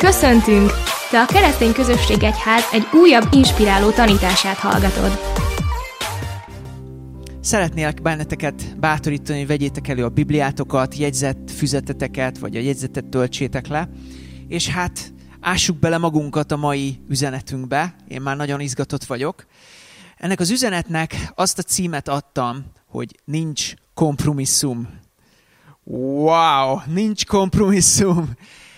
Köszöntünk! Te a Keresztény Közösség Egyház egy újabb inspiráló tanítását hallgatod. Szeretnélek benneteket bátorítani, hogy vegyétek elő a Bibliátokat, jegyzett füzeteteket, vagy a jegyzetet töltsétek le, és hát ássuk bele magunkat a mai üzenetünkbe. Én már nagyon izgatott vagyok. Ennek az üzenetnek azt a címet adtam, hogy nincs kompromisszum. Wow, nincs kompromisszum.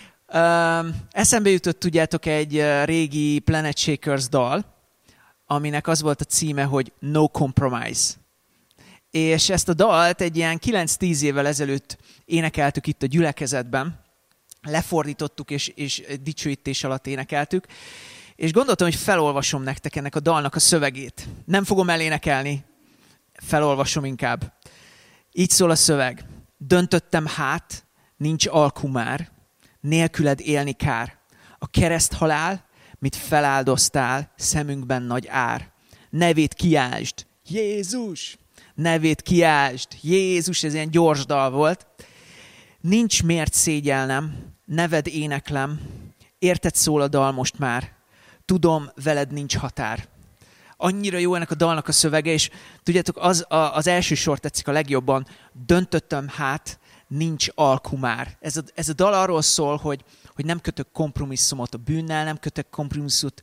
Eszembe jutott, tudjátok, egy régi Planet Shakers dal, aminek az volt a címe, hogy No Compromise. És ezt a dalt egy ilyen 9-10 évvel ezelőtt énekeltük itt a gyülekezetben, lefordítottuk és dicsőítés alatt énekeltük, és gondoltam, hogy felolvasom nektek ennek a dalnak a szövegét. Nem fogom elénekelni, felolvasom inkább. Így szól a szöveg. Döntöttem hát, nincs alku már, nélküled élni kár. A kereszthalál, mit feláldoztál, szemünkben nagy ár. Nevét kiáltsd, Jézus! Nevét kiáltsd, Jézus! Ez ilyen gyors dal volt. Nincs miért szégyelnem, neved éneklem, érted szól a dal most már. Tudom, veled nincs határ. Annyira jó ennek a dalnak a szövege, és tudjátok, az első sor tetszik a legjobban. Döntöttem hát, nincs alku már. Ez a dal arról szól, hogy nem kötök kompromisszumot a bűnnel, nem kötök kompromisszumot,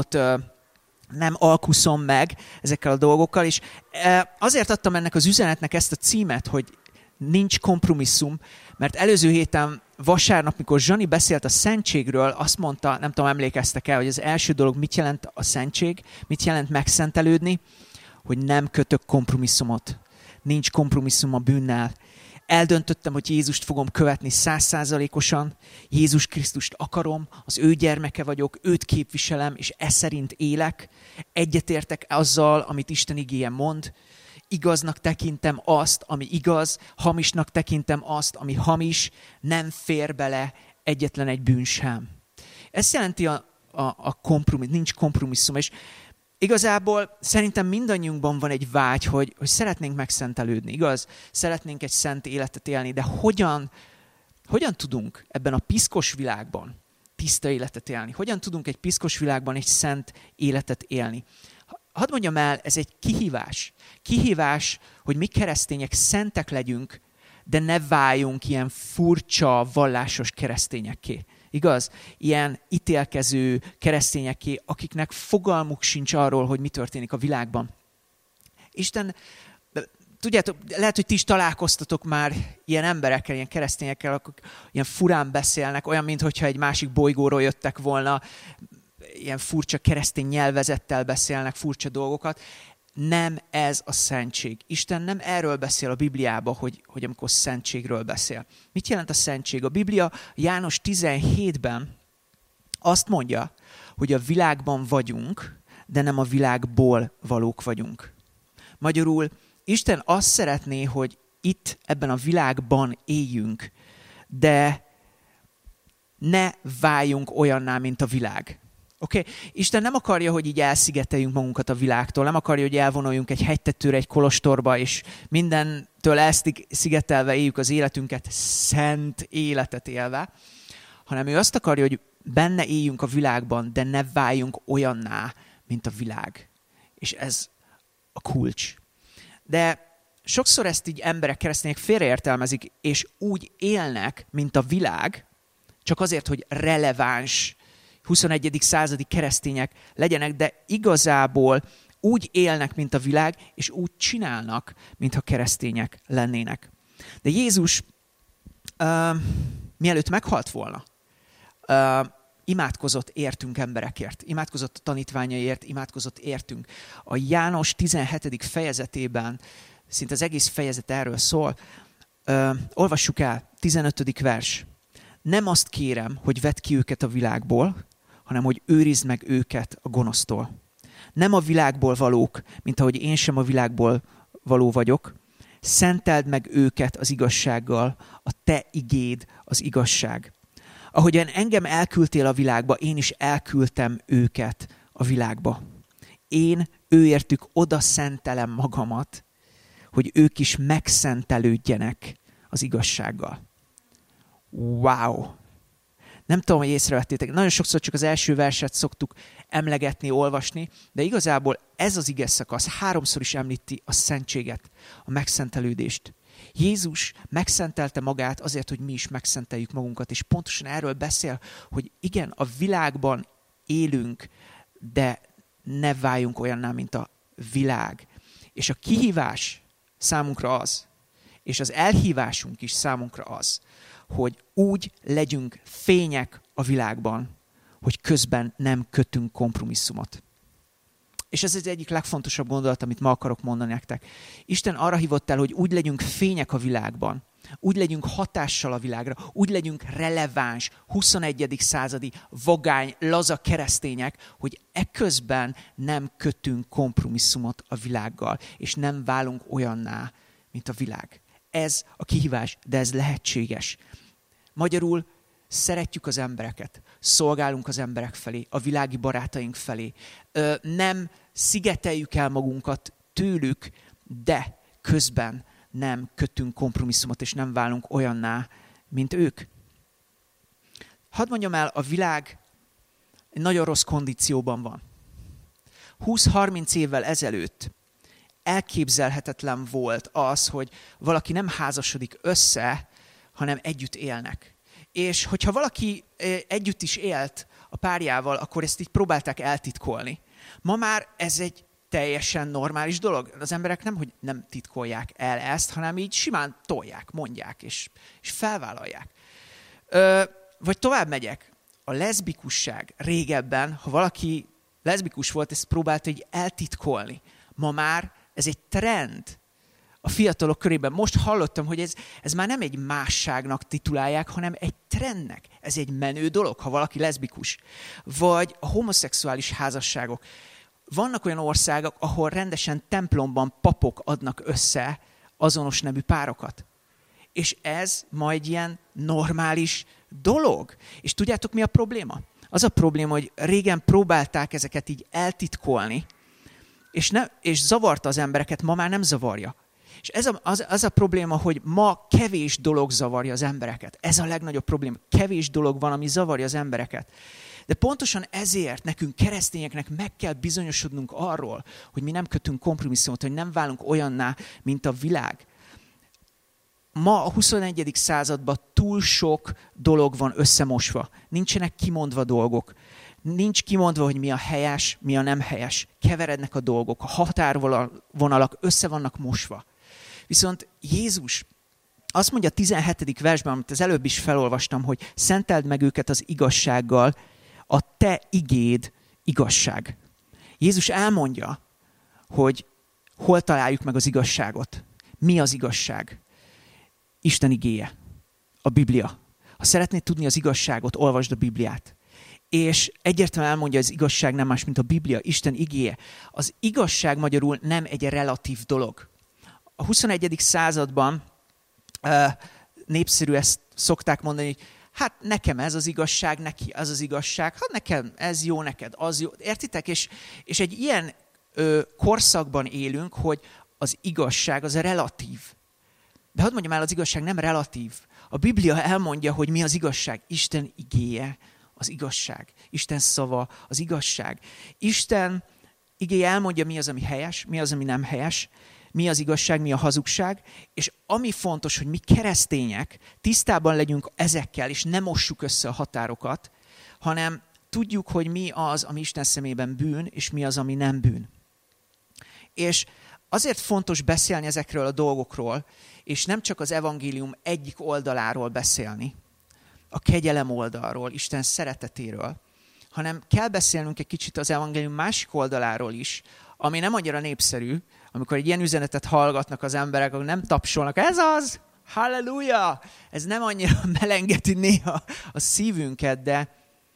nem alkuszom meg ezekkel a dolgokkal, és azért adtam ennek az üzenetnek ezt a címet, hogy nincs kompromisszum, mert előző héten vasárnap, mikor Zsani beszélt a szentségről, azt mondta, nem tudom, emlékeztek el, hogy az első dolog mit jelent a szentség, mit jelent megszentelődni, hogy nem kötök kompromisszumot. Nincs kompromisszum a bűnnel. Eldöntöttem, hogy Jézust fogom követni 100%-osan, Jézus Krisztust akarom, az ő gyermeke vagyok, őt képviselem, és e szerint élek. Egyetértek azzal, amit Isten igéje mond. Igaznak tekintem azt, ami igaz, hamisnak tekintem azt, ami hamis, nem fér bele egyetlen egy bűn sem. Ez jelenti a kompromisszum, nincs kompromisszum, és igazából szerintem mindannyiunkban van egy vágy, hogy szeretnénk megszentelődni, igaz? Szeretnénk egy szent életet élni, de hogyan tudunk ebben a piszkos világban tiszta életet élni? Hogyan tudunk egy piszkos világban egy szent életet élni? Hadd mondjam el, ez egy kihívás. Kihívás, hogy mi keresztények szentek legyünk, de ne váljunk ilyen furcsa, vallásos keresztényekké. Igaz? Ilyen ítélkező keresztényekké, akiknek fogalmuk sincs arról, hogy mi történik a világban. Isten, tudjátok, lehet, hogy ti is találkoztatok már ilyen emberekkel, ilyen keresztényekkel, akik ilyen furán beszélnek, olyan, mintha egy másik bolygóról jöttek volna, ilyen furcsa keresztény nyelvezettel beszélnek furcsa dolgokat. Nem ez a szentség. Isten nem erről beszél a Bibliában, hogy amikor szentségről beszél. Mit jelent a szentség? A Biblia János 17-ben azt mondja, hogy a világban vagyunk, de nem a világból valók vagyunk. Magyarul Isten azt szeretné, hogy itt ebben a világban éljünk, de ne váljunk olyanná, mint a világ. Okay? Isten nem akarja, hogy így elszigeteljünk magunkat a világtól, nem akarja, hogy elvonuljunk egy hegytetőre, egy kolostorba, és mindentől elszigetelve éljük az életünket, szent életet élve, hanem ő azt akarja, hogy benne éljünk a világban, de ne váljunk olyanná, mint a világ. És ez a kulcs. De sokszor ezt így emberek, keresztények félreértelmezik, és úgy élnek, mint a világ, csak azért, hogy releváns 21. századi keresztények legyenek, de igazából úgy élnek, mint a világ, és úgy csinálnak, mintha keresztények lennének. De Jézus, mielőtt meghalt volna, imádkozott értünk emberekért, imádkozott a tanítványaiért, imádkozott értünk. A János 17. fejezetében, szinte az egész fejezet erről szól, olvassuk el, 15. vers. Nem azt kérem, hogy vedd ki őket a világból, hanem hogy őrizd meg őket a gonosztól. Nem a világból valók, mint ahogy én sem a világból való vagyok. Szenteld meg őket az igazsággal, a te igéd az igazság. Ahogyan engem elküldtél a világba, én is elküldtem őket a világba. Én őértük oda szentelem magamat, hogy ők is megszentelődjenek az igazsággal. Wow! Nem tudom, hogy észrevettétek. Nagyon sokszor csak az első verset szoktuk emlegetni, olvasni, de igazából ez az ige szakasz 3-szor is említi a szentséget, a megszentelődést. Jézus megszentelte magát azért, hogy mi is megszenteljük magunkat, és pontosan erről beszél, hogy igen, a világban élünk, de ne váljunk olyanná, mint a világ. És a kihívás számunkra az, és az elhívásunk is számunkra az, hogy úgy legyünk fények a világban, hogy közben nem kötünk kompromisszumot. És ez az egyik legfontosabb gondolat, amit ma akarok mondani nektek. Isten arra hívott el, hogy úgy legyünk fények a világban, úgy legyünk hatással a világra, úgy legyünk releváns, 21. századi, vagány, laza keresztények, hogy eközben nem kötünk kompromisszumot a világgal, és nem válunk olyanná, mint a világ. Ez a kihívás, de ez lehetséges. Magyarul szeretjük az embereket, szolgálunk az emberek felé, a világi barátaink felé. Nem szigeteljük el magunkat tőlük, de közben nem kötünk kompromisszumot, és nem válunk olyanná, mint ők. Hadd mondjam el, a világ nagyon rossz kondícióban van. 20-30 évvel ezelőtt elképzelhetetlen volt az, hogy valaki nem házasodik össze, hanem együtt élnek. És hogyha valaki együtt is élt a párjával, akkor ezt így próbálták eltitkolni. Ma már ez egy teljesen normális dolog. Az emberek hogy nem titkolják el ezt, hanem így simán tolják, mondják, és felvállalják. Vagy tovább megyek. A leszbikusság régebben, ha valaki leszbikus volt, ezt próbálta így eltitkolni. Ma már ez egy trend a fiatalok körében. Most hallottam, hogy ez már nem egy másságnak titulálják, hanem egy trendnek. Ez egy menő dolog, ha valaki leszbikus. Vagy a homoszexuális házasságok. Vannak olyan országok, ahol rendesen templomban papok adnak össze azonos nemű párokat. És ez ma egy ilyen normális dolog. És tudjátok, mi a probléma? Az a probléma, hogy régen próbálták ezeket így eltitkolni, és zavarta az embereket, ma már nem zavarja. És az a probléma, hogy ma kevés dolog zavarja az embereket. Ez a legnagyobb probléma. Kevés dolog van, ami zavarja az embereket. De pontosan ezért nekünk keresztényeknek meg kell bizonyosodnunk arról, hogy mi nem kötünk kompromisszumot, hogy nem válunk olyanná, mint a világ. Ma a 21. században túl sok dolog van összemosva. Nincsenek kimondva dolgok. Nincs kimondva, hogy mi a helyes, mi a nem helyes. Keverednek a dolgok, a határvonalak össze vannak mosva. Viszont Jézus azt mondja a 17. versben, amit az előbb is felolvastam, hogy szenteld meg őket az igazsággal, a te igéd igazság. Jézus elmondja, hogy hol találjuk meg az igazságot. Mi az igazság? Isten igéje, a Biblia. Ha szeretnéd tudni az igazságot, olvasd a Bibliát. És egyértelműen elmondja, hogy az igazság nem más, mint a Biblia, Isten igéje. Az igazság magyarul nem egy relatív dolog. A 21. században népszerű ezt szokták mondani, hogy hát nekem ez az igazság, neki az az igazság, hát nekem ez jó, neked az jó. Értitek? És egy ilyen korszakban élünk, hogy az igazság az relatív. De hadd mondjam el, az igazság nem relatív. A Biblia elmondja, hogy mi az igazság. Isten igéje az igazság. Isten szava az igazság. Isten igéje elmondja, mi az, ami helyes, mi az, ami nem helyes, mi az igazság, mi a hazugság, és ami fontos, hogy mi keresztények tisztában legyünk ezekkel, és ne mossuk össze a határokat, hanem tudjuk, hogy mi az, ami Isten szemében bűn, és mi az, ami nem bűn. És azért fontos beszélni ezekről a dolgokról, és nem csak az evangélium egyik oldaláról beszélni, a kegyelem oldalról, Isten szeretetéről, hanem kell beszélnünk egy kicsit az evangélium másik oldaláról is, ami nem annyira népszerű, amikor egy ilyen üzenetet hallgatnak az emberek, akkor nem tapsolnak, ez az, halleluja! Ez nem annyira melengeti néha a szívünket, de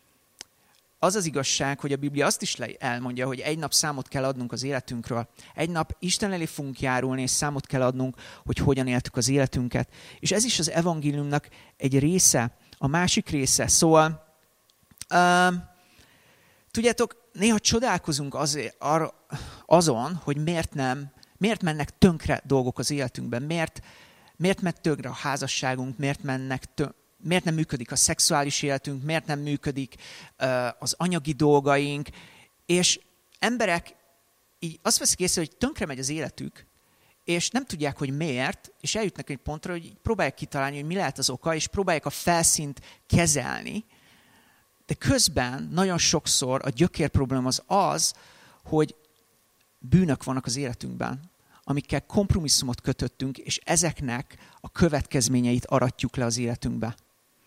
az az igazság, hogy a Biblia azt is elmondja, hogy egy nap számot kell adnunk az életünkről. Egy nap Isten elé fogunk járulni, és számot kell adnunk, hogy hogyan éltük az életünket. És ez is az evangéliumnak egy része, a másik része. Szóval, tudjátok, néha csodálkozunk azon, hogy miért mennek tönkre dolgok az életünkben, miért megy tönkre a házasságunk, miért nem működik a szexuális életünk, miért nem működik az anyagi dolgaink, és emberek így azt veszik észre, hogy tönkre megy az életük, és nem tudják, hogy miért, és eljutnak egy pontra, hogy próbálják kitalálni, hogy mi lehet az oka, és próbálják a felszínt kezelni, de közben nagyon sokszor a gyökér probléma az, hogy bűnök vannak az életünkben, amikkel kompromisszumot kötöttünk, és ezeknek a következményeit aratjuk le az életünkbe.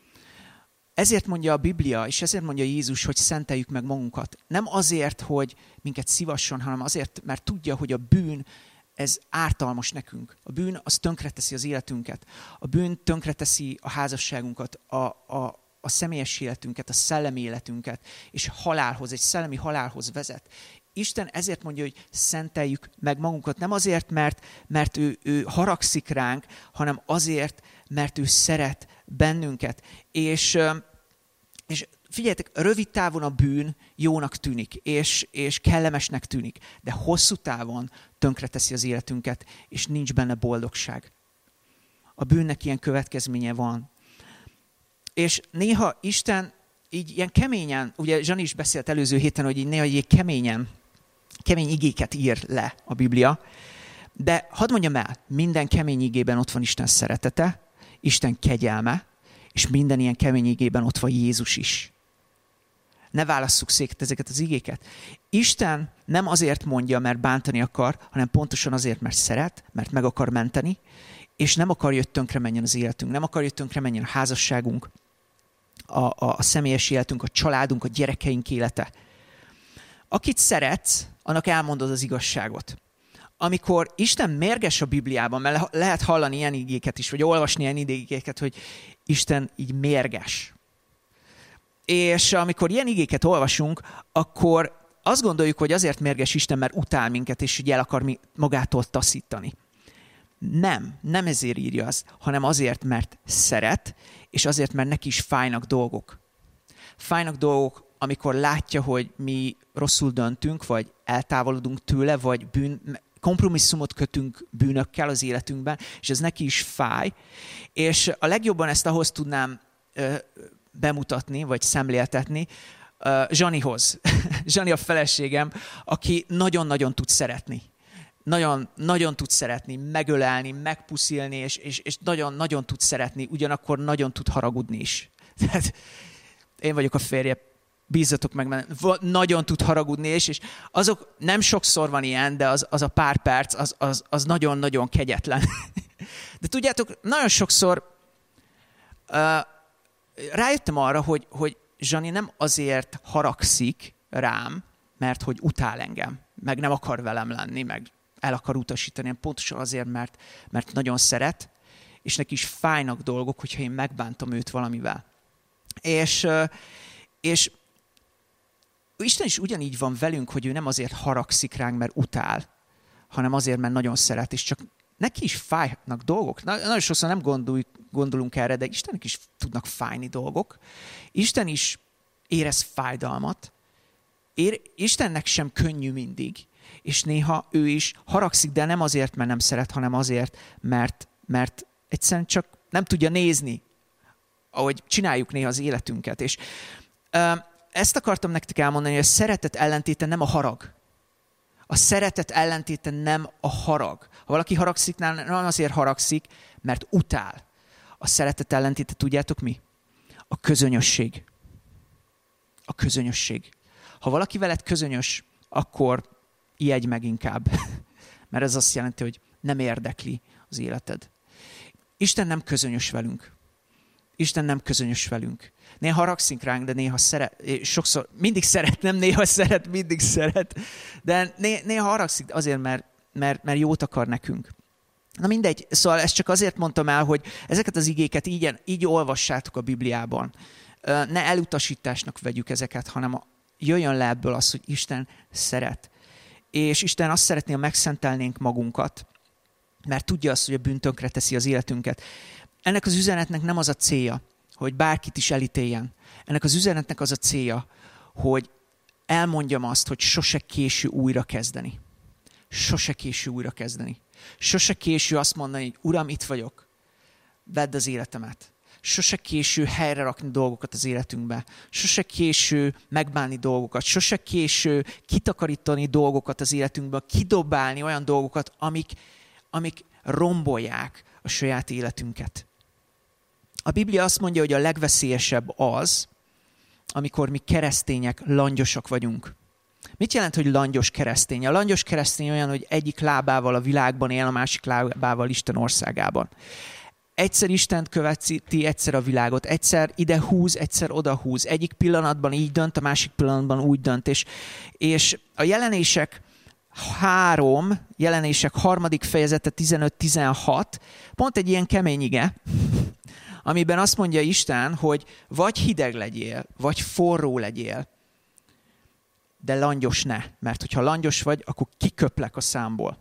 Ezért mondja a Biblia, és ezért mondja Jézus, hogy szenteljük meg magunkat. Nem azért, hogy minket szívasson, hanem azért, mert tudja, hogy a bűn, ez ártalmas nekünk. A bűn az tönkreteszi az életünket. A bűn tönkreteszi a házasságunkat, a személyes életünket, a szellemi életünket, és halálhoz, egy szellemi halálhoz vezet. Isten ezért mondja, hogy szenteljük meg magunkat. Nem azért, mert ő haragszik ránk, hanem azért, mert ő szeret bennünket. És figyeljetek, rövid távon a bűn jónak tűnik, és kellemesnek tűnik, de hosszú távon tönkreteszi az életünket, és nincs benne boldogság. A bűnnek ilyen következménye van. És néha Isten így ilyen keményen, ugye Zsani is beszélt előző héten, hogy így néha így kemény igéket ír le a Biblia, de hadd mondjam el, minden kemény igében ott van Isten szeretete, Isten kegyelme, és minden ilyen kemény igében ott van Jézus is. Ne válasszuk szét ezeket az igéket. Isten nem azért mondja, mert bántani akar, hanem pontosan azért, mert szeret, mert meg akar menteni, és nem akarja, hogy tönkre menjen az életünk, nem akarja, hogy tönkre menjen a házasságunk, a személyes életünk, a családunk, a gyerekeink élete. Akit szeretsz, annak elmondod az igazságot. Amikor Isten mérges a Bibliában, mert lehet hallani ilyen igéket is, vagy olvasni ilyen igéket, hogy Isten így mérges. És amikor ilyen igéket olvasunk, akkor azt gondoljuk, hogy azért mérges Isten, mert utál minket, és így el akar magától taszítani. Nem ezért írja azt, hanem azért, mert szeret, és azért, mert neki is fájnak dolgok. Fájnak dolgok, amikor látja, hogy mi rosszul döntünk, vagy eltávolodunk tőle, vagy kompromisszumot kötünk bűnökkel az életünkben, és ez neki is fáj. És a legjobban ezt ahhoz tudnám bemutatni, vagy szemléltetni Zsanihoz. Zsani a feleségem, aki nagyon-nagyon tud szeretni. Nagyon tud szeretni, megölelni, megpuszilni, és nagyon-nagyon tud szeretni, ugyanakkor nagyon tud haragudni is. Tehát én vagyok a férje, bízzatok meg, mert nagyon tud haragudni, és azok nem sokszor van ilyen, de az a pár perc, az nagyon-nagyon kegyetlen. De tudjátok, nagyon sokszor rájöttem arra, hogy Zsani nem azért haragszik rám, mert hogy utál engem, meg nem akar velem lenni, meg el akar utasítani, pontosan azért, mert nagyon szeret, és neki is fájnak dolgok, hogyha én megbántom őt valamivel. És Isten is ugyanígy van velünk, hogy ő nem azért haragszik ránk, mert utál, hanem azért, mert nagyon szeret, és csak neki is fájnak dolgok. Nagyon sokszor nem gondolunk erre, de Istennek is tudnak fájni dolgok. Isten is érez fájdalmat. Istennek sem könnyű mindig, és néha ő is haragszik, de nem azért, mert nem szeret, hanem azért, mert egyszerűen csak nem tudja nézni, ahogy csináljuk néha az életünket. És ezt akartam nektek elmondani, hogy a szeretet ellentéte nem a harag. A szeretet ellentéte nem a harag. Ha valaki haragszik, nem azért haragszik, mert utál. A szeretet ellentéte, tudjátok mi? A közönösség. A közönösség. Ha valaki veled közönös, akkor ijedj meg inkább. Mert ez azt jelenti, hogy nem érdekli az életed. Isten nem közönös velünk. Isten nem közönös velünk. Néha haragszik ránk, de néha sokszor, mindig szeret, nem néha szeret, mindig szeret. De néha haragszik azért, mert jót akar nekünk. Na mindegy, szóval ezt csak azért mondtam el, hogy ezeket az igéket így olvassátok a Bibliában. Ne elutasításnak vegyük ezeket, hanem jöjjön le ebből az, hogy Isten szeret. És Isten azt szeretné, ha megszentelnénk magunkat, mert tudja azt, hogy a bűn tönkre teszi az életünket. Ennek az üzenetnek nem az a célja, hogy bárkit is elítéljen. Ennek az üzenetnek az a célja, hogy elmondjam azt, hogy sose késő újra kezdeni. Sose késő újra kezdeni. Sose késő azt mondani, hogy Uram, itt vagyok, vedd az életemet. Sose késő helyre rakni dolgokat az életünkbe. Sose késő megbánni dolgokat. Sose késő kitakarítani dolgokat az életünkbe, kidobálni olyan dolgokat, amik rombolják a saját életünket. A Biblia azt mondja, hogy a legveszélyesebb az, amikor mi keresztények langyosak vagyunk. Mit jelent, hogy langyos keresztény? A langyos keresztény olyan, hogy egyik lábával a világban él, a másik lábával Isten országában. Egyszer Istent követi, egyszer a világot. Egyszer ide húz, egyszer oda húz. Egyik pillanatban így dönt, a másik pillanatban úgy dönt. És a jelenések 3 fejezete 15-16, pont egy ilyen kemény ige, amiben azt mondja Isten, hogy vagy hideg legyél, vagy forró legyél, de langyos ne, mert hogyha langyos vagy, akkor kiköplek a számból.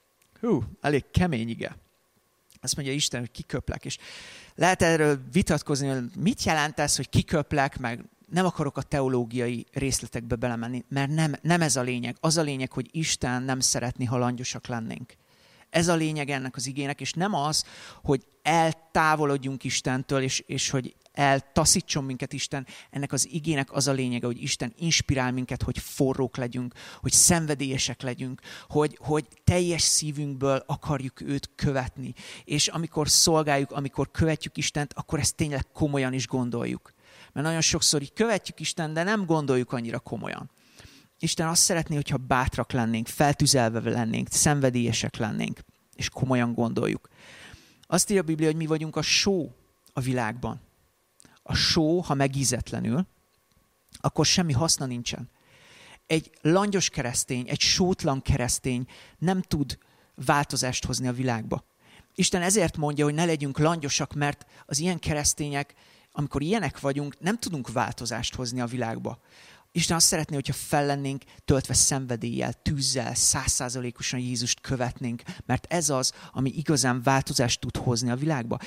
Elég kemény ige. Azt mondja Isten, hogy kiköplek. És lehet erről vitatkozni, hogy mit jelent ez, hogy kiköplek, meg nem akarok a teológiai részletekbe belemenni, mert nem ez a lényeg. Az a lényeg, hogy Isten nem szeretné, ha langyosak lennénk. Ez a lényeg ennek az igének, és nem az, hogy eltávolodjunk Istentől, és hogy eltaszítson minket Isten. Ennek az igének az a lényege, hogy Isten inspirál minket, hogy forrók legyünk, hogy szenvedélyesek legyünk, hogy teljes szívünkből akarjuk őt követni. És amikor szolgáljuk, amikor követjük Istent, akkor ezt tényleg komolyan is gondoljuk. Mert nagyon sokszor így követjük Istent, de nem gondoljuk annyira komolyan. Isten azt szeretné, hogyha bátrak lennénk, feltüzelve lennénk, szenvedélyesek lennénk, és komolyan gondoljuk. Azt írja a Biblia, hogy mi vagyunk a só a világban. A só, ha megízetlenül, akkor semmi haszna nincsen. Egy langyos keresztény, egy sótlan keresztény nem tud változást hozni a világba. Isten ezért mondja, hogy ne legyünk langyosak, mert az ilyen keresztények, amikor ilyenek vagyunk, nem tudunk változást hozni a világba. Isten azt szeretné, hogyha fel lennénk töltve szenvedéllyel, tűzzel, 100%-osan Jézust követnénk, mert ez az, ami igazán változást tud hozni a világba.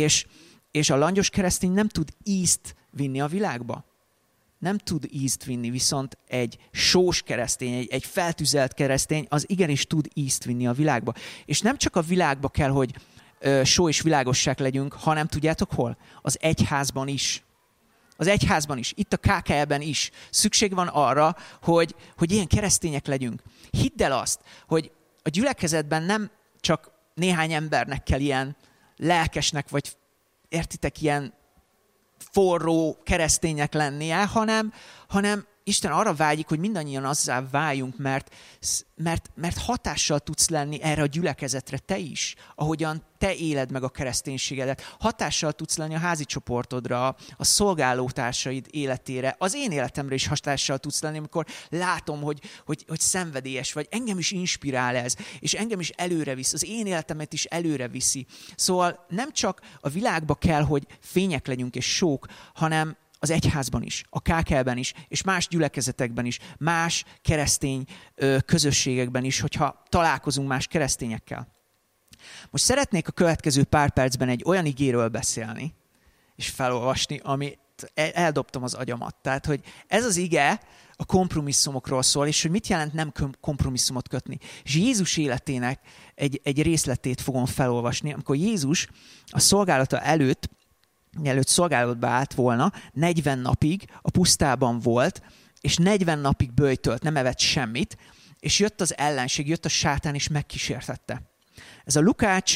És a langyos keresztény nem tud ízt vinni a világba. Nem tud ízt vinni, viszont egy sós keresztény, egy feltüzelt keresztény, az igenis tud ízt vinni a világba. És nem csak a világba kell, hogy só és világosság legyünk, hanem tudjátok hol? Az egyházban is. Az egyházban is, itt a KKL-ben is szükség van arra, hogy ilyen keresztények legyünk. Hidd el azt, hogy a gyülekezetben nem csak néhány embernek kell ilyen lelkesnek, vagy értitek, ilyen forró keresztények lennie, hanem Isten arra vágyik, hogy mindannyian azzá váljunk, mert hatással tudsz lenni erre a gyülekezetre te is, ahogyan te éled meg a kereszténységedet. Hatással tudsz lenni a házi csoportodra, a szolgálótársaid életére, az én életemre is hatással tudsz lenni, amikor látom, hogy szenvedélyes vagy. Engem is inspirál ez, és engem is előre visz, az én életemet is előre viszi. Szóval nem csak a világba kell, hogy fények legyünk és sók, hanem az egyházban is, a KKL-ben is, és más gyülekezetekben is, más keresztény közösségekben is, hogyha találkozunk más keresztényekkel. Most szeretnék a következő pár percben egy olyan igéről beszélni, és felolvasni, amit eldobtam az agyamat. Tehát, hogy ez az ige a kompromisszumokról szól, és hogy mit jelent nem kompromisszumot kötni. És Jézus életének egy részletét fogom felolvasni, amikor Jézus a szolgálata előtt szolgálatba állt volna, 40 napig a pusztában volt, és 40 napig böjtölt, nem evett semmit, és jött az ellenség, jött a sátán, és megkísértette. Ez a Lukács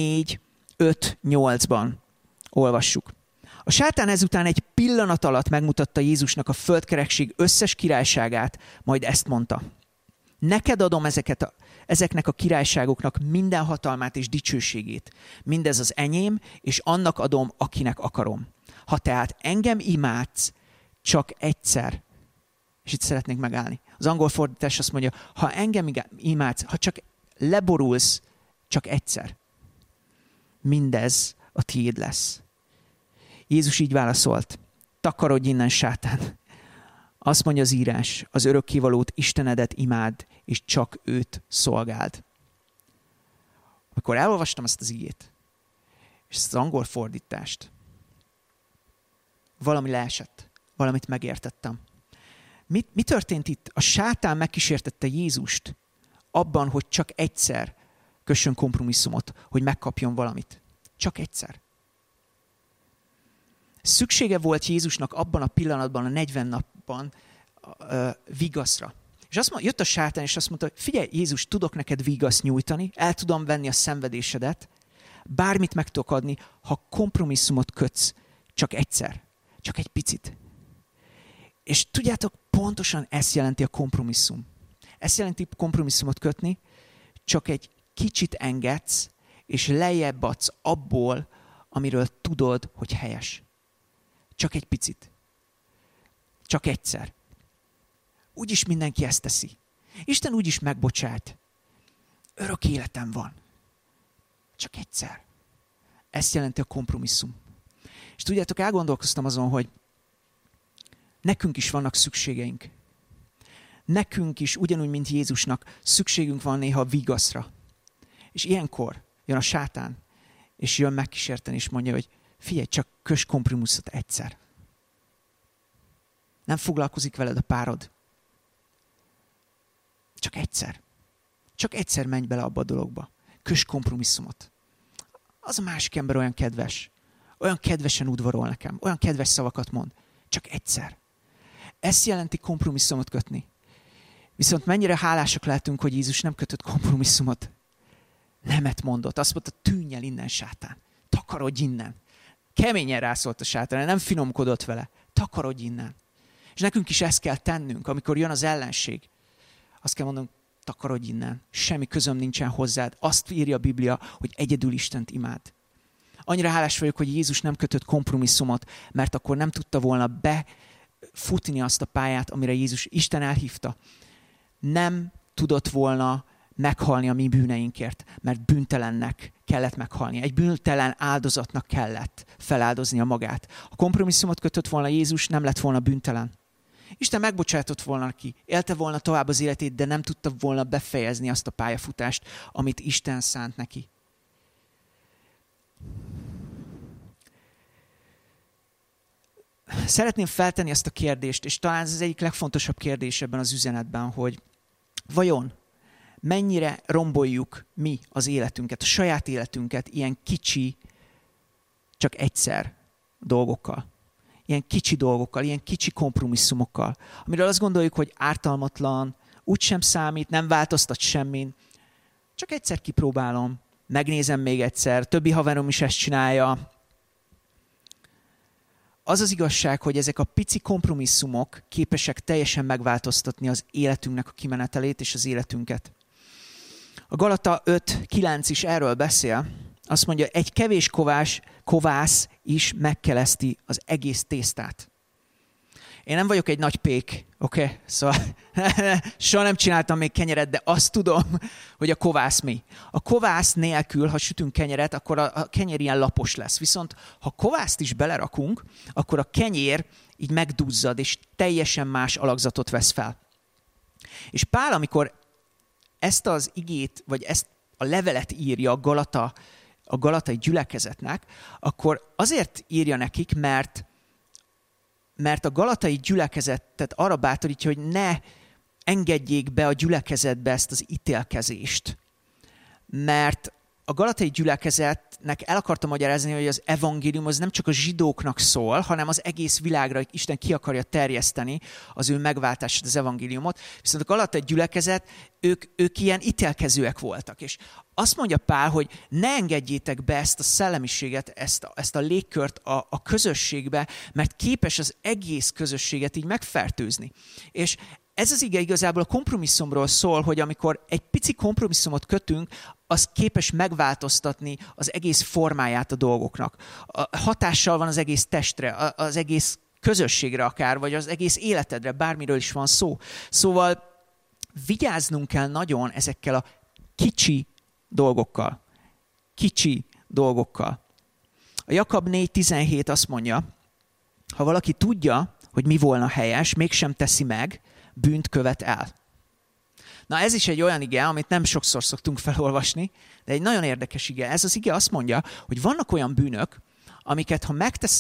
4:5-8-ban olvassuk. A sátán ezután egy pillanat alatt megmutatta Jézusnak a földkerekség összes királyságát, majd ezt mondta. Neked adom ezeknek a királyságoknak minden hatalmát és dicsőségét. Mindez az enyém, és annak adom, akinek akarom. Ha tehát engem imádsz, csak egyszer. És itt szeretnék megállni. Az angol fordítás azt mondja, ha engem imádsz, ha csak leborulsz, csak egyszer. Mindez a tiéd lesz. Jézus így válaszolt. Takarodj innen, sátán. Azt mondja az írás, az örökkévalót, Istenedet imádd, és csak őt szolgáld. Amikor elolvastam ezt az igét, és ezt az angol fordítást, valami leesett, valamit megértettem. Mi történt itt? A sátán megkísértette Jézust abban, hogy csak egyszer kössön kompromisszumot, hogy megkapjon valamit. Csak egyszer. Szüksége volt Jézusnak abban a pillanatban, a 40 napban vigaszra. És jött a sátán, és azt mondta, hogy figyelj, Jézus, tudok neked vigaszt nyújtani, el tudom venni a szenvedésedet, bármit meg tudok adni, ha kompromisszumot kötsz csak egyszer, csak egy picit. És tudjátok, pontosan ezt jelenti a kompromisszum. Ezt jelenti kompromisszumot kötni, csak egy kicsit engedsz, és lejjebb adsz abból, amiről tudod, hogy helyes. Csak egy picit. Csak egyszer. Úgyis mindenki ezt teszi. Isten úgyis megbocsát. Örök életem van. Csak egyszer. Ezt jelenti a kompromisszum. És tudjátok, elgondolkoztam azon, hogy nekünk is vannak szükségeink. Nekünk is, ugyanúgy, mint Jézusnak, szükségünk van néha a vigaszra. És ilyenkor jön a sátán, és jön megkísérteni, és mondja, hogy figyelj, csak köss kompromisszumot egyszer. Nem foglalkozik veled a párod. Csak egyszer. Csak egyszer menj bele abba a dologba. Köss kompromisszumot. Az a másik ember olyan kedves. Olyan kedvesen udvarol nekem. Olyan kedves szavakat mond. Csak egyszer. Ezt jelenti kompromisszumot kötni. Viszont mennyire hálásak lehetünk, hogy Jézus nem kötött kompromisszumot. Nemet mondott. Azt mondta, tűnj el innen, sátán. Takarodj innen. Keményen rászólt a sátán, nem finomkodott vele. Takarodj innen. És nekünk is ezt kell tennünk, amikor jön az ellenség. Azt kell mondanunk, takarodj innen. Semmi közöm nincsen hozzád. Azt írja a Biblia, hogy egyedül Istent imád. Annyira hálás vagyok, hogy Jézus nem kötött kompromisszumot, mert akkor nem tudta volna befutni azt a pályát, amire Isten elhívta. Nem tudott volna meghalni a mi bűneinkért, mert bűntelennek kellett meghalni. Egy bűntelen áldozatnak kellett feláldoznia magát. Ha kompromisszumot kötött volna Jézus, nem lett volna bűntelen. Isten megbocsátott volna neki, élte volna tovább az életét, de nem tudta volna befejezni azt a pályafutást, amit Isten szánt neki. Szeretném feltenni azt a kérdést, és talán ez az egyik legfontosabb kérdés ebben az üzenetben, hogy vajon mennyire romboljuk mi az életünket, a saját életünket ilyen kicsi, csak egyszer dolgokkal. Ilyen kicsi dolgokkal, ilyen kicsi kompromisszumokkal, amiről azt gondoljuk, hogy ártalmatlan, úgysem számít, nem változtat semmin. Csak egyszer kipróbálom, megnézem még egyszer, többi haverom is ezt csinálja. Az az igazság, hogy ezek a pici kompromisszumok képesek teljesen megváltoztatni az életünknek a kimenetelét és az életünket. A Galata 5:9 is erről beszél. Azt mondja, egy kevés kovász is megkeleszti az egész tésztát. Én nem vagyok egy nagy pék, oké? Szóval soha nem csináltam még kenyeret, de azt tudom, hogy a kovász mi. A kovász nélkül, ha sütünk kenyeret, akkor a kenyér ilyen lapos lesz. Viszont ha kovászt is belerakunk, akkor a kenyér így megduzzad, és teljesen más alakzatot vesz fel. És Pál, amikor ezt az igét, vagy ezt a levelet írja a galatai gyülekezetnek, akkor azért írja nekik, mert a galatai gyülekezetet arra bátorítja, hogy ne engedjék be a gyülekezetbe ezt az ítélkezést. Mert a galatai gyülekezetnek el akarta magyarázni, hogy az evangélium az nem csak a zsidóknak szól, hanem az egész világra Isten ki akarja terjeszteni az ő megváltását, az evangéliumot. Viszont a galatai gyülekezet, ők ilyen ítélkezőek voltak. És azt mondja Pál, hogy ne engedjétek be ezt a szellemiséget, ezt a légkört a közösségbe, mert képes az egész közösséget így megfertőzni. És ez az ige igazából a kompromisszumról szól, hogy amikor egy pici kompromisszumot kötünk, az képes megváltoztatni az egész formáját a dolgoknak. Hatással van az egész testre, az egész közösségre akár, vagy az egész életedre, bármiről is van szó. Szóval vigyáznunk kell nagyon ezekkel a kicsi dolgokkal. Kicsi dolgokkal. A Jakab 4:17 azt mondja, ha valaki tudja, hogy mi volna helyes, mégsem teszi meg, bűnt követ el. Na ez is egy olyan ige, amit nem sokszor szoktunk felolvasni, de egy nagyon érdekes ige. Ez az ige azt mondja, hogy vannak olyan bűnök, amiket ha megtesz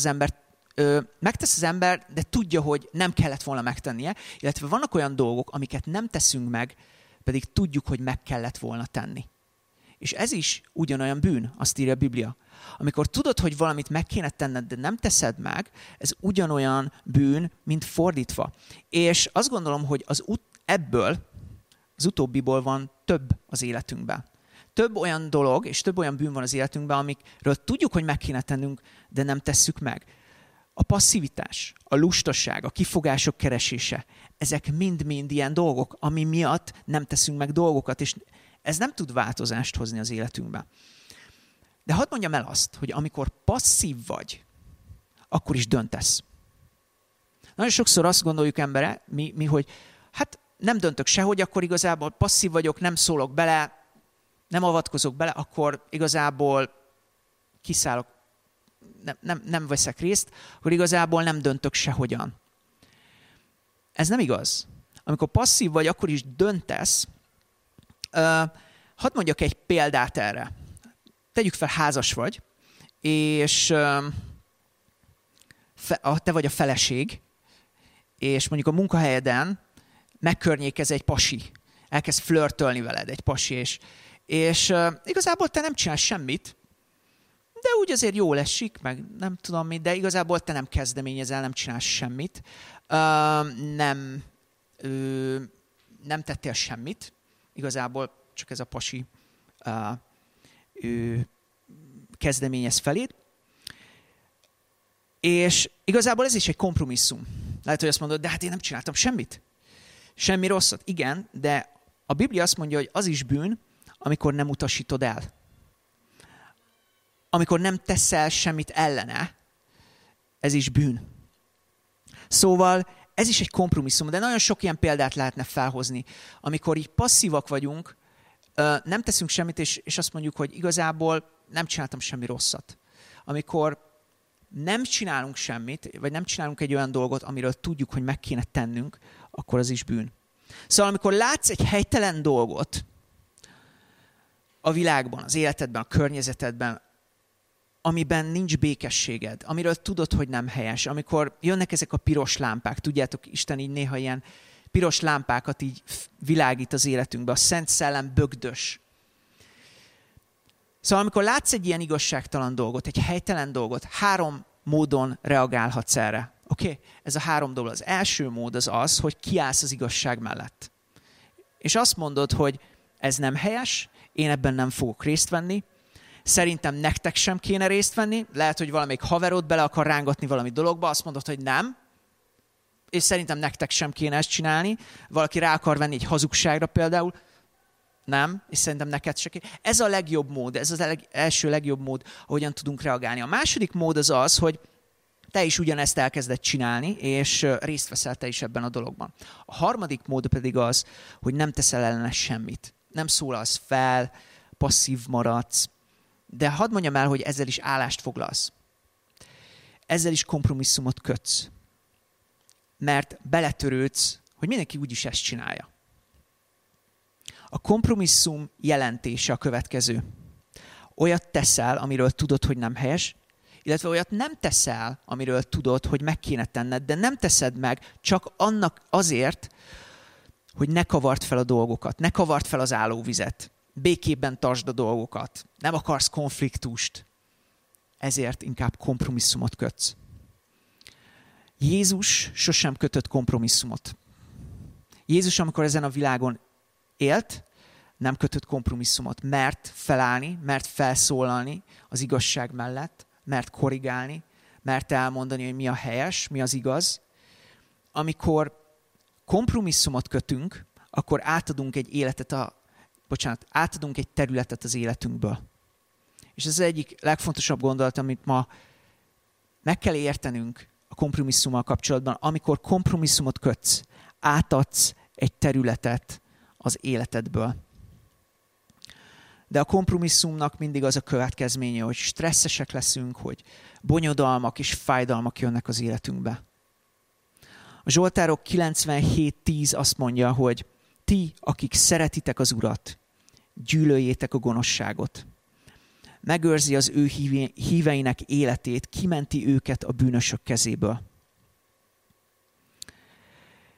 az ember, de tudja, hogy nem kellett volna megtennie, illetve vannak olyan dolgok, amiket nem teszünk meg, pedig tudjuk, hogy meg kellett volna tenni. És ez is ugyanolyan bűn, azt írja a Biblia. amikor tudod, hogy valamit meg kéne tenned, de nem teszed meg, ez ugyanolyan bűn, mint fordítva. És azt gondolom, hogy ebből, az utóbbiból van több az életünkben. Több olyan dolog, és több olyan bűn van az életünkben, amikről tudjuk, hogy meg kéne tennünk, de nem tesszük meg. A passzivitás, a lustaság, a kifogások keresése, ezek mind-mind ilyen dolgok, ami miatt nem teszünk meg dolgokat, és ez nem tud változást hozni az életünkbe. De hadd mondjam el azt, hogy amikor passzív vagy, akkor is döntesz. Nagyon sokszor azt gondoljuk embere, mi hogy hát nem döntök sehogy, akkor igazából passzív vagyok, nem szólok bele, nem avatkozok bele, akkor igazából kiszállok, nem veszek részt, akkor igazából nem döntök sehogyan. Ez nem igaz. Amikor passzív vagy, akkor is döntesz. Hadd mondjak egy példát erre. Tegyük fel, házas vagy, és te vagy a feleség, és mondjuk a munkahelyeden megkörnyékez egy pasi, elkezd flörtölni veled egy pasi, és igazából te nem csinálsz semmit, de úgy azért jól esik, meg nem tudom mi, de igazából te nem kezdeményezel, nem csinálsz semmit, nem tettél semmit, igazából csak ez a pasi kezdeményez feléd, és igazából ez is egy kompromisszum. Lehet, hogy azt mondod, de hát én nem csináltam semmit. Semmi rosszat. Igen, de a Biblia azt mondja, hogy az is bűn, amikor nem utasítod el. Amikor nem teszel semmit ellene, ez is bűn. Szóval ez is egy kompromisszum, de nagyon sok ilyen példát lehetne felhozni, amikor így passzívak vagyunk, nem teszünk semmit, és azt mondjuk, hogy igazából nem csináltam semmi rosszat. Amikor nem csinálunk semmit, vagy nem csinálunk egy olyan dolgot, amiről tudjuk, hogy meg kéne tennünk, akkor az is bűn. Szóval amikor látsz egy helytelen dolgot a világban, az életedben, a környezetedben, amiben nincs békességed, amiről tudod, hogy nem helyes, amikor jönnek ezek a piros lámpák, tudjátok, Isten így néha ilyen piros lámpákat így világít az életünkbe, a Szent Szellem bögdös. Szóval amikor látsz egy ilyen igazságtalan dolgot, egy helytelen dolgot, 3 módon reagálhatsz erre. Oké? Ez a 3 dolog. Az első mód az, hogy kiállsz az igazság mellett. És azt mondod, hogy ez nem helyes, én ebben nem fogok részt venni, szerintem nektek sem kéne részt venni, lehet, hogy valamelyik haverod bele akar rángatni valami dologba, azt mondod, hogy nem, és szerintem nektek sem kéne ezt csinálni, valaki rá akar venni egy hazugságra például, nem, és szerintem neked se kéne. Ez a legjobb mód, ez az első legjobb mód, ahogyan tudunk reagálni. A második mód az, hogy te is ugyanezt elkezded csinálni, és részt veszel te is ebben a dologban. A harmadik mód pedig az, hogy nem teszel ellene semmit. Nem szólalsz fel, passzív maradsz, de hadd mondjam el, hogy ezzel is állást foglalsz. Ezzel is kompromisszumot kötsz. Mert beletörődsz, hogy mindenki úgyis ezt csinálja. A kompromisszum jelentése a következő. Olyat teszel, amiről tudod, hogy nem helyes, illetve olyat nem teszel, amiről tudod, hogy meg kéne tenned, de nem teszed meg csak annak azért, hogy ne kavard fel a dolgokat, ne kavard fel az állóvizet, békében tartsd a dolgokat, nem akarsz konfliktust, ezért inkább kompromisszumot kötsz. Jézus sosem kötött kompromisszumot. Jézus, amikor ezen a világon élt, nem kötött kompromisszumot, mert felállni, mert felszólalni az igazság mellett, mert korrigálni, mert elmondani, hogy mi a helyes, mi az igaz. Amikor kompromisszumot kötünk, akkor átadunk egy területet az életünkből. És ez az egyik legfontosabb gondolat, amit ma meg kell értenünk a kompromisszummal kapcsolatban. Amikor kompromisszumot kötsz, átadsz egy területet az életedből. De a kompromisszumnak mindig az a következménye, hogy stresszesek leszünk, hogy bonyodalmak és fájdalmak jönnek az életünkbe. A Zsoltárok 97:10 azt mondja, hogy ti, akik szeretitek az Urat, gyűlöljétek a gonoszságot. Megőrzi az ő híveinek életét, kimenti őket a bűnösök kezéből.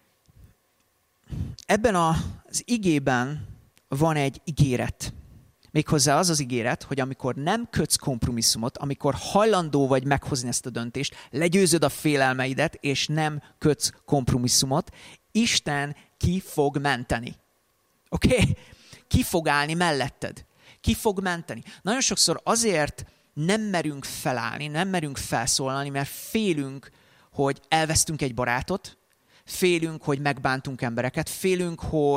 Ebben az igében van egy ígéret. Méghozzá az az ígéret, hogy amikor nem kötsz kompromisszumot, amikor hajlandó vagy meghozni ezt a döntést, legyőzöd a félelmeidet, és nem kötsz kompromisszumot, Isten ki fog menteni. Oké? Ki fog állni melletted? Ki fog menteni? Nagyon sokszor azért nem merünk felállni, nem merünk felszólalni, mert félünk, hogy elvesztünk egy barátot, félünk, hogy megbántunk embereket, félünk,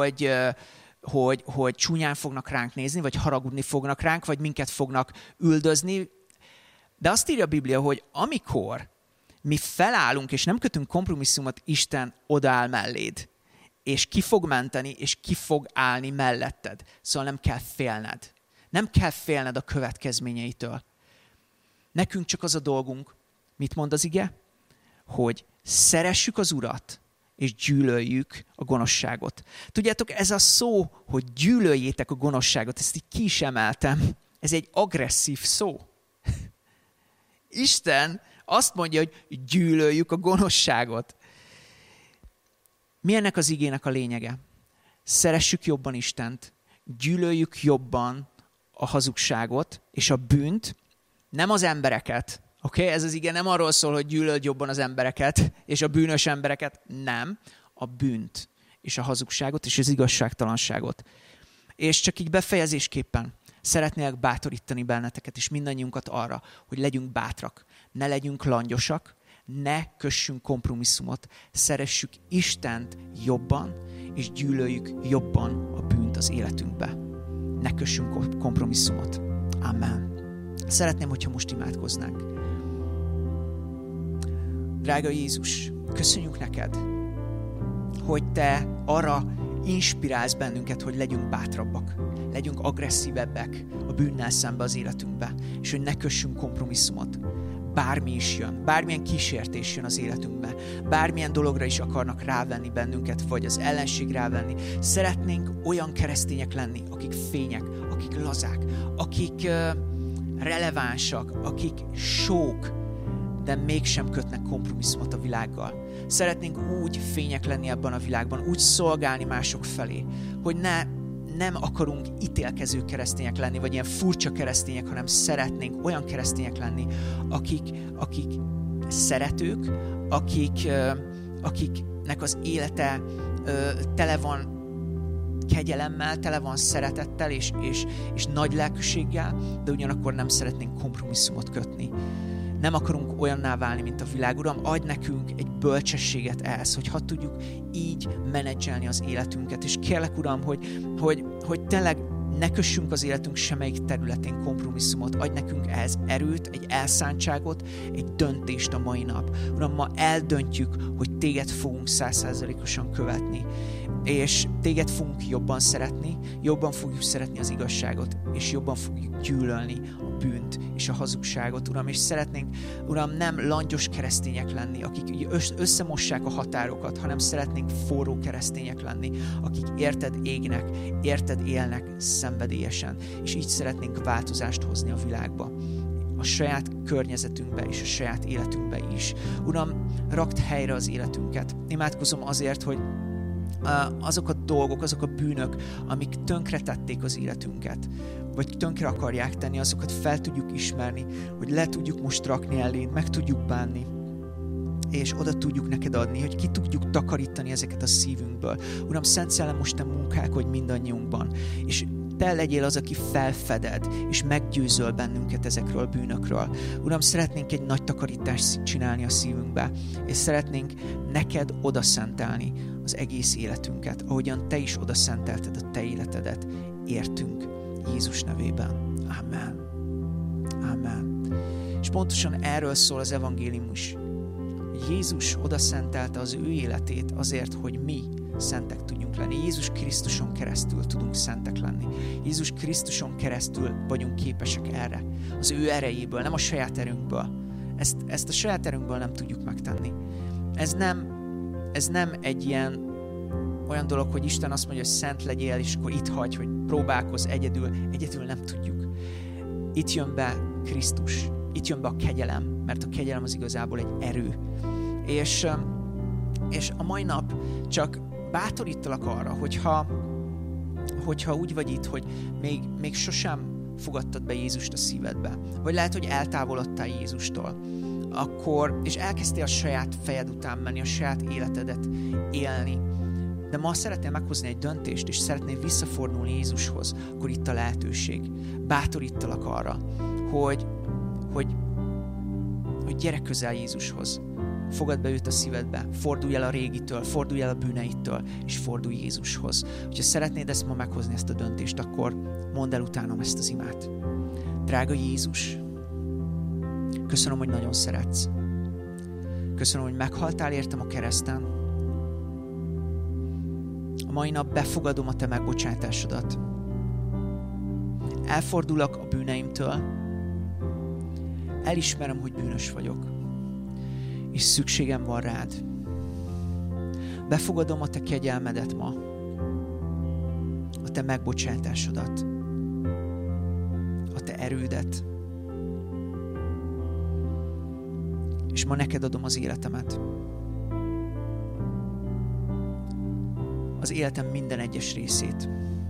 hogy csúnyán fognak ránk nézni, vagy haragudni fognak ránk, vagy minket fognak üldözni. De azt írja a Biblia, hogy amikor mi felállunk, és nem kötünk kompromisszumot, Isten odaáll melléd, és ki fog menteni, és ki fog állni melletted. Szóval nem kell félned. Nem kell félned a következményeitől. Nekünk csak az a dolgunk, mit mond az ige? Hogy szeressük az Urat, és gyűlöljük a gonoszságot. Tudjátok, ez a szó, hogy gyűlöljétek a gonoszságot, ezt így ki is emeltem. Ez egy agresszív szó. Isten azt mondja, hogy gyűlöljük a gonoszságot. Mi ennek az igének a lényege? Szeressük jobban Istent, gyűlöljük jobban a hazugságot és a bűnt, nem az embereket. Oké? Ez az ige nem arról szól, hogy gyűlöld jobban az embereket és a bűnös embereket. Nem. A bűnt és a hazugságot és az igazságtalanságot. És csak így befejezésképpen szeretnélek bátorítani benneteket és mindannyiunkat arra, hogy legyünk bátrak, ne legyünk langyosak, ne kössünk kompromisszumot, szeressük Istent jobban, és gyűlöljük jobban a bűnt az életünkbe. Ne kössünk kompromisszumot. Amen. Szeretném, hogyha most imádkoznánk. Drága Jézus, köszönjük neked, hogy te arra inspirálsz bennünket, hogy legyünk bátrabbak, legyünk agresszívebbek a bűnnel szembe az életünkbe, és hogy ne kössünk kompromisszumot. Bármi is jön, bármilyen kísértés jön az életünkbe, bármilyen dologra is akarnak rávenni bennünket, vagy az ellenség rávenni. Szeretnénk olyan keresztények lenni, akik fények, akik lazák, akik relevánsak, akik sók, de mégsem kötnek kompromisszumot a világgal. Szeretnénk úgy fények lenni ebben a világban, úgy szolgálni mások felé, hogy nem akarunk ítélkező keresztények lenni, vagy ilyen furcsa keresztények, hanem szeretnénk olyan keresztények lenni, akik szeretők, akiknek az élete tele van kegyelemmel, tele van szeretettel és nagy lelkűséggel, de ugyanakkor nem szeretnénk kompromisszumot kötni. Nem akarunk olyanná válni, mint a világ. Uram, adj nekünk egy bölcsességet ehhez, hogy tudjuk így menedzselni az életünket. És kérlek, Uram, hogy tényleg ne kössünk az életünk semmelyik területén kompromisszumot. Adj nekünk ehhez erőt, egy elszántságot, egy döntést a mai nap. Uram, ma eldöntjük, hogy téged fogunk 100%-osan követni. És téged fogunk jobban szeretni, jobban fogjuk szeretni az igazságot, és jobban fogjuk gyűlölni a bűnt és a hazugságot, Uram. És szeretnénk, Uram, nem langyos keresztények lenni, akik összemossák a határokat, hanem szeretnénk forró keresztények lenni, akik érted égnek, érted élnek szenvedélyesen, és így szeretnénk változást hozni a világba, a saját környezetünkbe és a saját életünkbe is. Uram, rakd helyre az életünket. Imádkozom azért, hogy azok a dolgok, azok a bűnök, amik tönkretették az életünket, vagy tönkre akarják tenni, azokat fel tudjuk ismerni, hogy le tudjuk most rakni eléd, meg tudjuk bánni, és oda tudjuk neked adni, hogy ki tudjuk takarítani ezeket a szívünkből. Uram, Szent Szellem, most te munkálkodj mindannyiunkban, és te legyél az, aki felfeded, és meggyőzöl bennünket ezekről a bűnökről. Uram, szeretnénk egy nagy takarítást csinálni a szívünkbe, és szeretnénk neked odaszentelni az egész életünket, ahogyan te is odaszentelted a te életedet. Értünk Jézus nevében. Amen. Amen. És pontosan erről szól az evangélium is. Jézus odaszentelte az ő életét azért, hogy mi szentek tudjunk lenni. Jézus Krisztuson keresztül tudunk szentek lenni. Jézus Krisztuson keresztül vagyunk képesek erre. Az ő erejéből, nem a saját erőnkből. Ezt a saját erőnkből nem tudjuk megtenni. Ez nem egy ilyen olyan dolog, hogy Isten azt mondja, hogy szent legyél, és akkor itt hagy, hogy próbálkozz egyedül. Egyedül nem tudjuk. Itt jön be Krisztus. Itt jön be a kegyelem, mert a kegyelem az igazából egy erő. És a mai nap csak bátorítalak arra, hogyha úgy vagy itt, hogy még sosem fogadtad be Jézust a szívedbe, vagy lehet, hogy eltávolodtál Jézustól, akkor, és elkezdtél a saját fejed után menni, a saját életedet élni, de ma szeretnél meghozni egy döntést, és szeretnél visszafordulni Jézushoz, akkor itt a lehetőség. Bátorítalak arra, hogy gyere közel Jézushoz. Fogadd be őt a szívedbe, fordulj el a régitől, fordulj el a bűneitől, és fordulj Jézushoz. Hogyha szeretnéd ezt ma meghozni, ezt a döntést, akkor mondd el utánam ezt az imát. Drága Jézus, köszönöm, hogy nagyon szeretsz. Köszönöm, hogy meghaltál értem a kereszten. A mai nap befogadom a te megbocsátásodat. Elfordulok a bűneimtől. Elismerem, hogy bűnös vagyok. És szükségem van rád. Befogadom a te kegyelmedet ma. A te megbocsátásodat. A te erődet. És ma neked adom az életemet. Az életem minden egyes részét.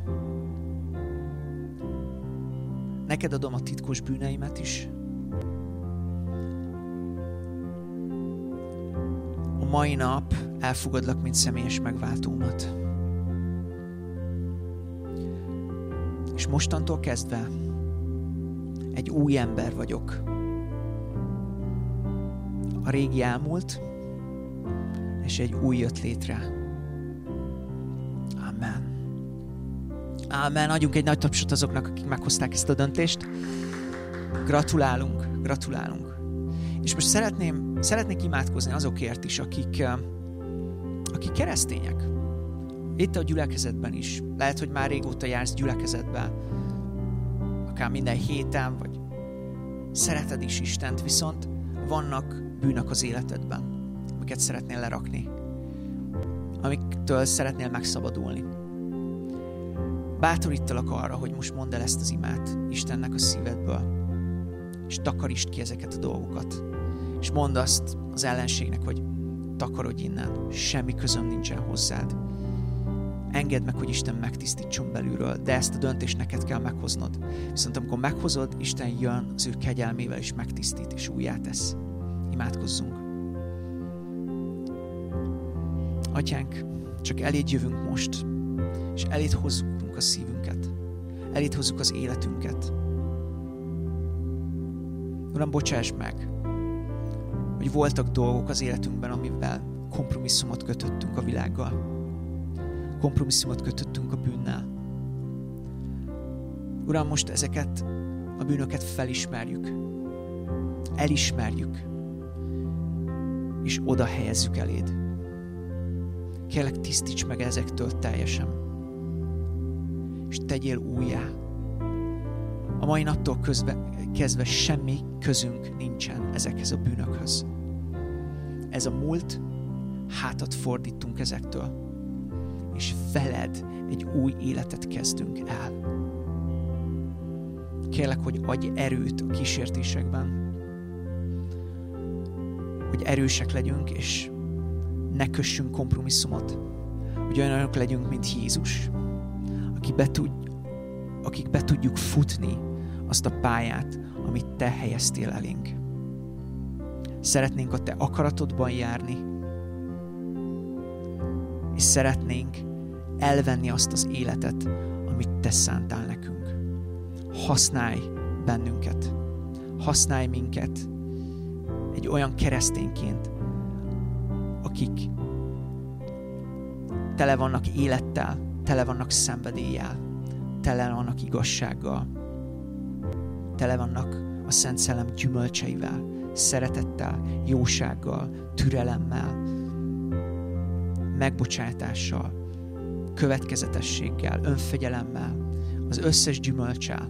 Neked adom a titkos bűneimet is. A mai nap elfogadlak, mint személyes megváltómat. És mostantól kezdve egy új ember vagyok. A régi elmúlt, és egy új jött létre. Amen. Amen. Adjunk egy nagy tapsot azoknak, akik meghozták ezt a döntést. Gratulálunk, gratulálunk. És most szeretnék imádkozni azokért is, akik keresztények. Itt a gyülekezetben is. Lehet, hogy már régóta jársz gyülekezetbe, akár minden héten, vagy szereted is Istent, viszont vannak bűnök az életedben, amiket szeretnél lerakni, amiktől szeretnél megszabadulni. Bátorítalak arra, hogy most mondd el ezt az imát Istennek a szívedből, és takarítsd ki ezeket a dolgokat. És mondd azt az ellenségnek, hogy takarodj innen, semmi közöm nincsen hozzád. Engedd meg, hogy Isten megtisztítson belülről, de ezt a döntést neked kell meghoznod. Viszont amikor meghozod, Isten jön az ő kegyelmével, és megtisztít, és újjátesz. Imádkozzunk. Atyánk, csak eléd jövünk most, és eléd hozzuk a szívünket. Eléd hozzuk az életünket. Uram, bocsáss meg, hogy voltak dolgok az életünkben, amivel kompromisszumot kötöttünk a világgal. Kompromisszumot kötöttünk a bűnnel. Uram, most ezeket a bűnöket felismerjük. Elismerjük. És oda helyezzük eléd. Kérlek, tisztíts meg ezektől teljesen. És tegyél újjá. A mai naptól kezdve semmi közünk nincsen ezekhez a bűnökhöz. Ez a múlt, hátat fordítunk ezektől. És veled egy új életet kezdünk el. Kérlek, hogy adj erőt a kísértésekben, hogy erősek legyünk, és ne kössünk kompromisszumot, hogy olyanok legyünk, mint Jézus, akik be tudjuk futni azt a pályát, amit te helyeztél elénk. Szeretnénk a te akaratodban járni, és szeretnénk elvenni azt az életet, amit te szántál nekünk. Használj bennünket, használj minket egy olyan keresztényként, akik tele vannak élettel, tele vannak szenvedéllyel, tele vannak igazsággal, tele vannak a Szent Szellem gyümölcseivel, szeretettel, jósággal, türelemmel, megbocsátással, következetességgel, önfegyelemmel, az összes gyümölccsel.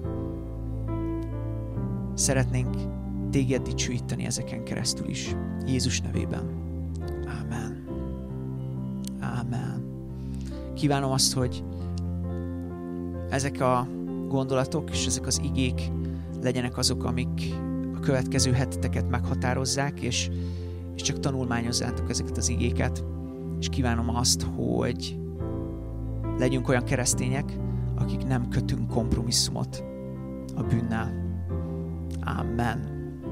Szeretnénk téged dicsőíteni ezeken keresztül is. Jézus nevében. Ámen. Ámen. Kívánom azt, hogy ezek a gondolatok és ezek az igék legyenek azok, amik a következő heteteket meghatározzák, és csak tanulmányozzátok ezeket az igéket. És kívánom azt, hogy legyünk olyan keresztények, akik nem kötünk kompromisszumot a bűnnel. Amen.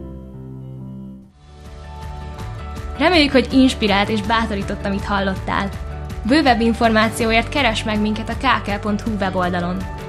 Reméljük, hogy inspirált és bátorított, amit hallottál. Bővebb információért keresd meg minket a kk.hu weboldalon.